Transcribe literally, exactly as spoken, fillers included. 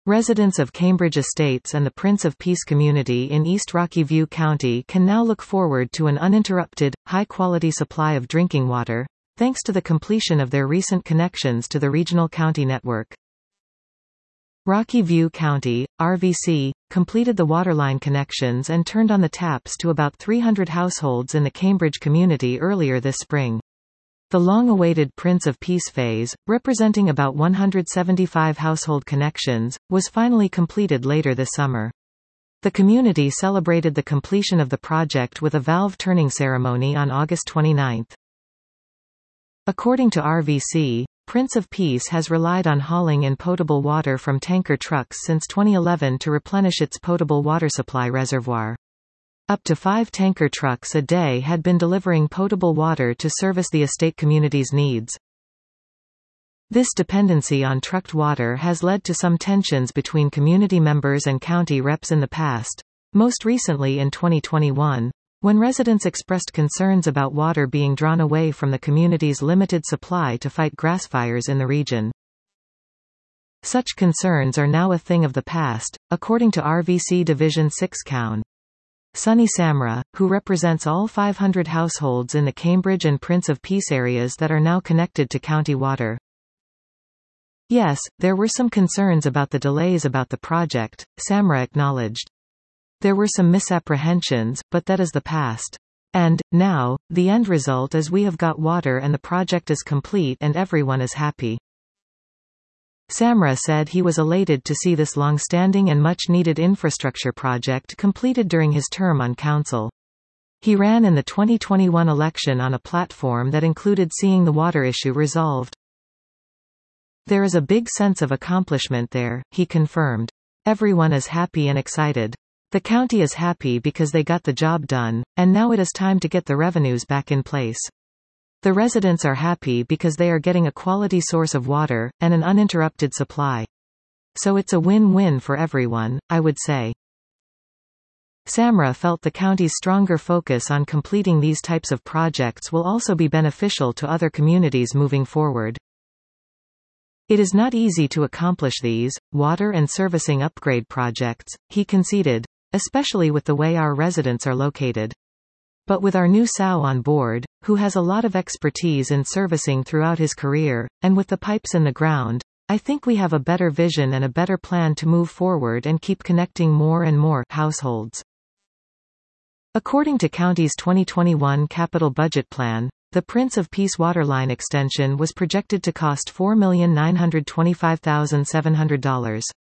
Residents of Cambridge Estates and the Prince of Peace community in East Rocky View County can now look forward to an uninterrupted, high-quality supply of drinking water, thanks to the completion of their recent connections to the regional county network. Rocky View County, R V C, completed the waterline connections and turned on the taps to about three hundred households in the Cambridge community earlier this spring. The long-awaited Prince of Peace phase, representing about one hundred seventy-five household connections, was finally completed later this summer. The community celebrated the completion of the project with a valve turning ceremony on August twenty-ninth. According to R V C, Prince of Peace has relied on hauling in potable water from tanker trucks since twenty eleven to replenish its potable water supply reservoir. Up to five tanker trucks a day had been delivering potable water to service the estate community's needs. This dependency on trucked water has led to some tensions between community members and county reps in the past, most recently in twenty twenty-one. When residents expressed concerns about water being drawn away from the community's limited supply to fight grass fires in the region. Such concerns are now a thing of the past, according to R V C Division six Coun. Sunny Samra, who represents all five hundred households in the Cambridge and Prince of Peace areas that are now connected to county water. Yes, there were some concerns about the delays about the project, Samra acknowledged. There were some misapprehensions, but that is the past. And, now, the end result is we have got water and the project is complete and everyone is happy. Samra said he was elated to see this long-standing and much-needed infrastructure project completed during his term on council. He ran in the twenty twenty-one election on a platform that included seeing the water issue resolved. There is a big sense of accomplishment there, he confirmed. Everyone is happy and excited. The county is happy because they got the job done, and now it is time to get the revenues back in place. The residents are happy because they are getting a quality source of water, and an uninterrupted supply. So it's a win-win for everyone, I would say. Samra felt the county's stronger focus on completing these types of projects will also be beneficial to other communities moving forward. It is not easy to accomplish these, water and servicing upgrade projects, he conceded, especially with the way our residents are located. But with our new S O W on board, who has a lot of expertise in servicing throughout his career, and with the pipes in the ground, I think we have a better vision and a better plan to move forward and keep connecting more and more households. According to county's twenty twenty-one capital budget plan, the Prince of Peace waterline extension was projected to cost four million nine hundred twenty-five thousand seven hundred dollars.